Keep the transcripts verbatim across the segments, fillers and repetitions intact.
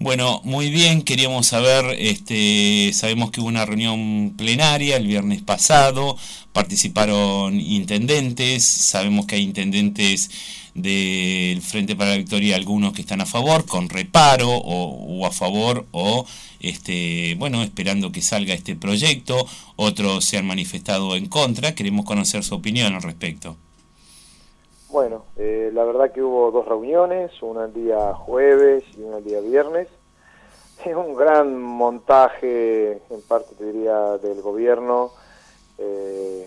Bueno, muy bien, queríamos saber, este, sabemos que hubo una reunión plenaria el viernes pasado, participaron intendentes, sabemos que hay intendentes del Frente para la Victoria, algunos que están a favor, con reparo, o, o a favor, o este, bueno, esperando que salga este proyecto, otros se han manifestado en contra, queremos conocer su opinión al respecto. Bueno, eh, la verdad que hubo dos reuniones, una el día jueves y una el día viernes. Es un gran montaje, en parte te diría, del gobierno, eh,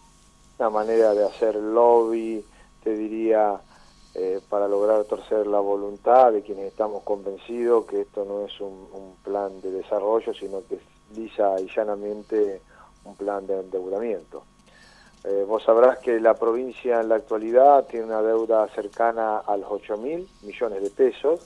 una manera de hacer lobby, te diría, eh, para lograr torcer la voluntad de quienes estamos convencidos que esto no es un, un plan de desarrollo, sino que es lisa y llanamente un plan de endeudamiento. Eh, vos sabrás que la provincia en la actualidad tiene una deuda cercana a los ocho mil millones de pesos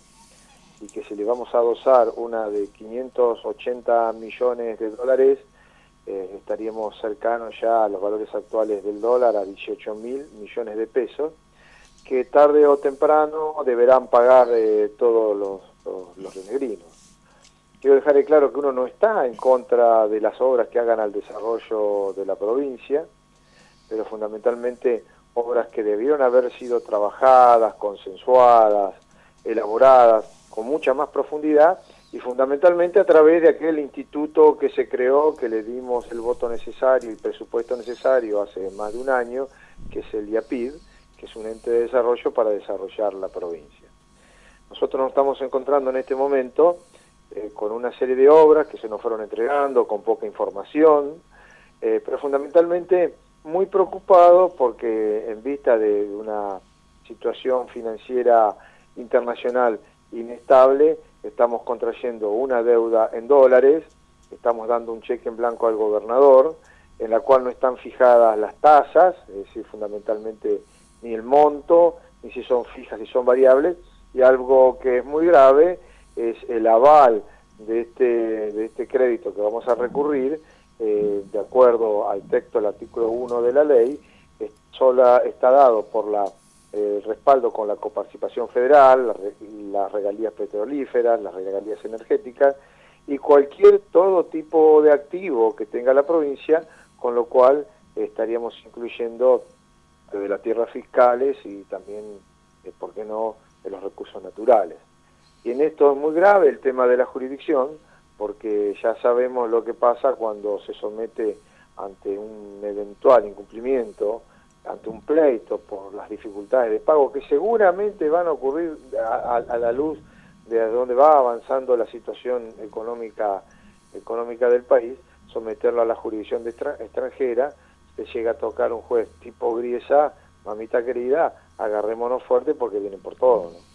y que si le vamos a adosar una de quinientos ochenta millones de dólares, eh, estaríamos cercanos ya a los valores actuales del dólar a dieciocho mil millones de pesos, que tarde o temprano deberán pagar eh, todos los, los, los renegrinos. Quiero dejar claro que uno no está en contra de las obras que hagan al desarrollo de la provincia, pero fundamentalmente obras que debieron haber sido trabajadas, consensuadas, elaboradas con mucha más profundidad y fundamentalmente a través de aquel instituto que se creó, que le dimos el voto necesario y el presupuesto necesario hace más de un año, que es el IAPID, que es un ente de desarrollo para desarrollar la provincia. Nosotros nos estamos encontrando en este momento eh, con una serie de obras que se nos fueron entregando, con poca información, eh, pero fundamentalmente muy preocupado porque en vista de una situación financiera internacional inestable, estamos contrayendo una deuda en dólares, estamos dando un cheque en blanco al gobernador, en la cual no están fijadas las tasas, es decir, fundamentalmente ni el monto, ni si son fijas, si son variables, y algo que es muy grave es el aval de este, de este crédito que vamos a recurrir. Eh, de acuerdo al texto del artículo uno de la ley, es, sola, está dado por la, eh, el respaldo con la coparticipación federal, las la regalías petrolíferas, las regalías energéticas y cualquier todo tipo de activo que tenga la provincia, con lo cual eh, estaríamos incluyendo eh, de las tierras fiscales y también, eh, ¿por qué no?, de los recursos naturales. Y en esto es muy grave el tema de la jurisdicción, porque ya sabemos lo que pasa cuando se somete ante un eventual incumplimiento, ante un pleito por las dificultades de pago que seguramente van a ocurrir a, a, a la luz de dónde va avanzando la situación económica económica del país, someterlo a la jurisdicción de extra, extranjera, se llega a tocar un juez tipo Griesa, mamita querida, agarrémonos fuerte porque vienen por todo, ¿no?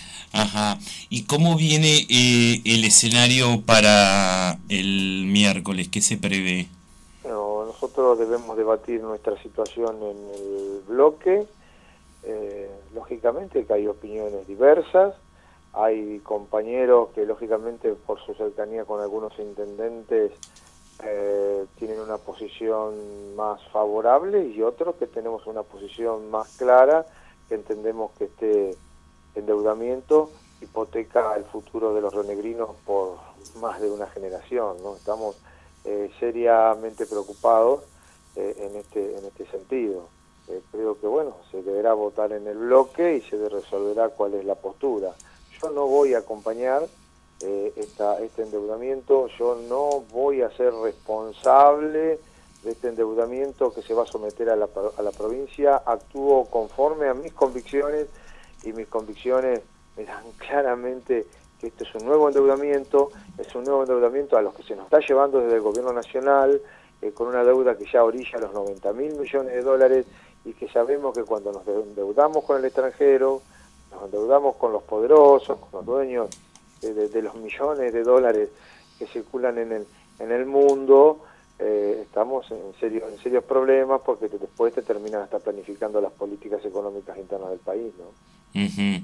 Ajá. ¿Y cómo viene eh, el escenario para el miércoles? ¿Qué se prevé? Bueno, nosotros debemos debatir nuestra situación en el bloque. Eh, lógicamente que hay opiniones diversas. Hay compañeros que lógicamente por su cercanía con algunos intendentes eh, tienen una posición más favorable y otros que tenemos una posición más clara, que entendemos que este endeudamiento hipoteca el futuro de los rionegrinos por más de una generación, ¿no? Estamos eh, seriamente preocupados eh, en este en este sentido. Eh, creo que bueno, se deberá votar en el bloque y se resolverá cuál es la postura. Yo no voy a acompañar eh, esta, este endeudamiento, yo no voy a ser responsable de este endeudamiento que se va a someter a la, a la provincia. Actúo conforme a mis convicciones y mis convicciones me dan claramente que esto es un nuevo endeudamiento, es un nuevo endeudamiento a los que se nos está llevando desde el gobierno nacional, eh, con una deuda que ya orilla los noventa mil millones de dólares y que sabemos que cuando nos endeudamos con el extranjero, nos endeudamos con los poderosos, con los dueños de, de, de los millones de dólares que circulan en el, en el mundo, eh, estamos en, serio, en serios problemas porque te, después te terminan hasta planificando las políticas económicas internas del país, ¿no? Uh-huh.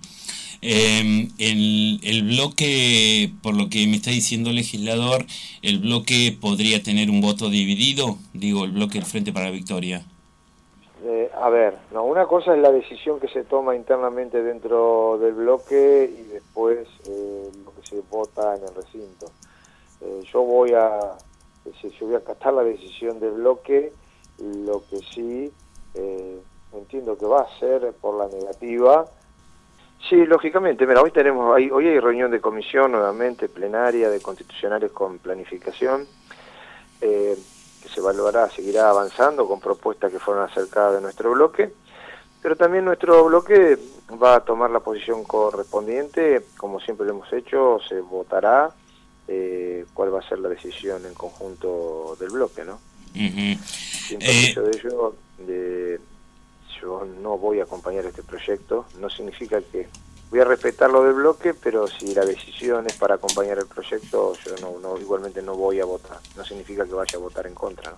Eh, el, el bloque, por lo que me está diciendo el legislador, ¿el bloque podría tener un voto dividido? Digo, el bloque del Frente para la Victoria. Eh, a ver, no, una cosa es la decisión que se toma internamente dentro del bloque y después eh, lo que se vota en el recinto. Eh, yo voy a yo voy a acatar la decisión del bloque, lo que sí eh, entiendo que va a ser por la negativa. Sí, lógicamente, mira, hoy tenemos, hoy hay reunión de comisión nuevamente, plenaria, de constitucionales con planificación, eh, que se evaluará, seguirá avanzando con propuestas que fueron acercadas de nuestro bloque, pero también nuestro bloque va a tomar la posición correspondiente, como siempre lo hemos hecho, se votará eh, cuál va a ser la decisión en conjunto del bloque, ¿no? Uh-huh. Sin perjuicio eh... de ello, de... yo no voy a acompañar este proyecto, no significa que voy a respetar lo del bloque, pero si la decisión es para acompañar el proyecto, yo no, no igualmente no voy a votar, no significa que vaya a votar en contra, ¿no?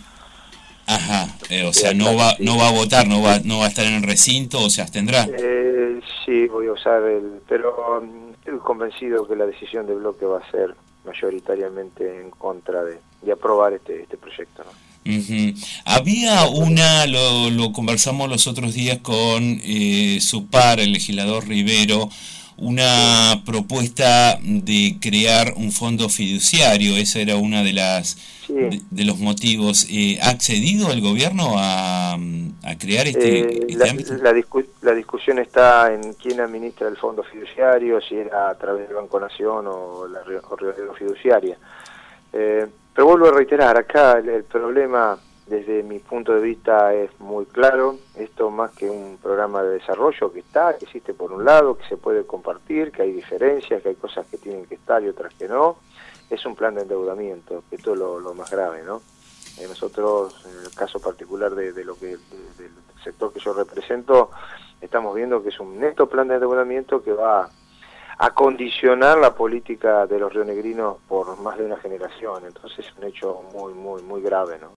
Ajá, eh, o sea, no va no va a votar, no va no va a estar en el recinto, o se abstendrá. Eh, sí, voy a usar el, pero um, estoy convencido que la decisión del bloque va a ser mayoritariamente en contra de, de aprobar este este proyecto, ¿no? Uh-huh. Había una, lo, lo conversamos los otros días con eh, su par, el legislador Rivero, una propuesta de crear un fondo fiduciario. Esa era una de las sí. de, de los motivos. Eh, ¿Ha accedido el gobierno a, a crear este, eh, este la, ámbito? La, discu la discusión está en quién administra el fondo fiduciario, si era a través del Banco Nación o la Río Fiduciaria. Eh, pero vuelvo a reiterar, acá el, el problema desde mi punto de vista es muy claro. Esto más que un programa de desarrollo que está, que existe por un lado, que se puede compartir, que hay diferencias, que hay cosas que tienen que estar y otras que no, es un plan de endeudamiento, que esto es lo, lo más grave, ¿no? Eh, nosotros, en el caso particular de, de lo que de, del sector que yo represento, estamos viendo que es un neto plan de endeudamiento que va a condicionar la política de los rionegrinos por más de una generación. Entonces es un hecho muy, muy, muy grave, ¿no?